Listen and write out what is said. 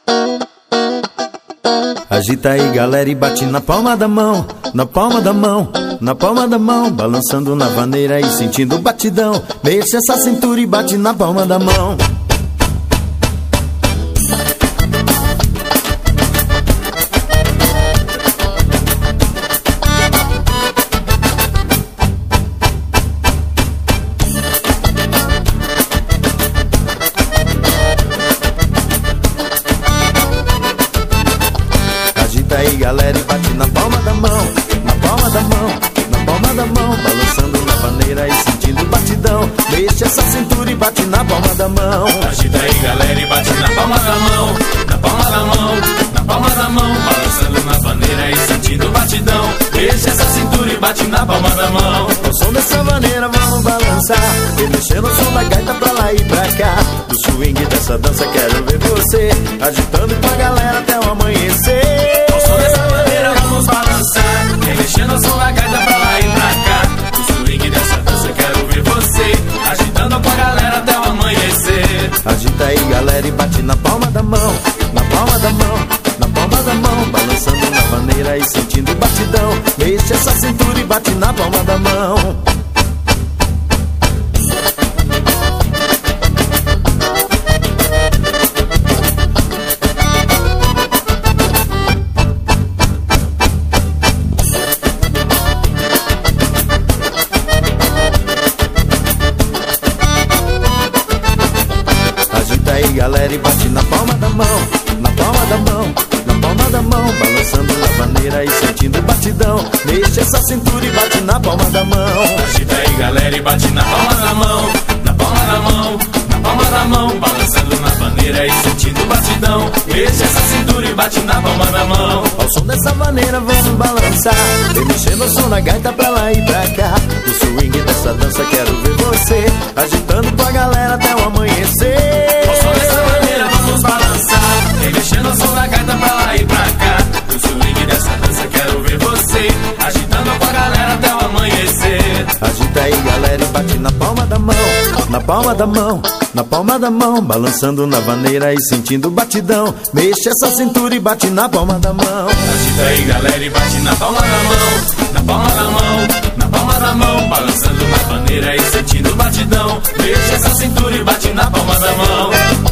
Agita aí, galera, e bate na palma da mão, na palma da mão, na palma da mão, balançando na vaneira e sentindo o batidão. Mexe essa cintura e bate na palma da mão. Aí, galera, e bate na palma da mão, na palma da mão, na palma da mão, balançando na vaneira e sentindo o batidão. Mexe essa cintura e bate na palma da mão. Agita aí, galera, e bate na palma da mão, na palma da mão, na palma da mão, balançando na vaneira e sentindo o batidão. Mexe essa cintura e bate na palma da mão. O som dessa vaneira vamos balançar, e mexendo o som da gaita pra lá e pra cá. Do swing dessa dança quero ver você agitando com a galera até o amanhecer. Dessa maneira vamos balançar, remexendo o som da gaita pra lá e pra cá. O swing dessa dança quero ver você agitando com a galera até o amanhecer. Agita aí, galera, e bate na palma da mão, na palma da mão, na palma da mão, balançando na vaneira e sentindo o batidão. Mexe essa cintura e bate na palma da mão. Aí, galera, e bate na palma da mão, na palma da mão, na palma da mão, balançando na vaneira e sentindo o batidão. Mexe essa cintura e bate na palma da mão. Agita aí, galera, e bate na palma da mão, na palma da mão, na palma da mão, balançando na vaneira e sentindo o batidão. Mexe essa cintura e bate na palma da mão. Ao som dessa vaneira vamos balançar, e mexendo o som da gaita pra lá e pra cá. Do swing dessa dança quero ver você agitando com a galera até o amanhecer. Dessa maneira vamos balançar, remexendo o som da gaita pra lá e pra cá. No swing dessa dança quero ver você agitando com a galera até o amanhecer. Agita aí, galera, e bate na palma da mão, na palma da mão, na palma da mão, balançando na vaneira e sentindo o batidão. Mexe essa cintura e bate na palma da mão. Agita aí, galera, e bate na palma da mão, na palma da mão, na palma da mão, balançando na vaneira e sentindo o batidão. Mexe essa cintura e bate na palma da mão.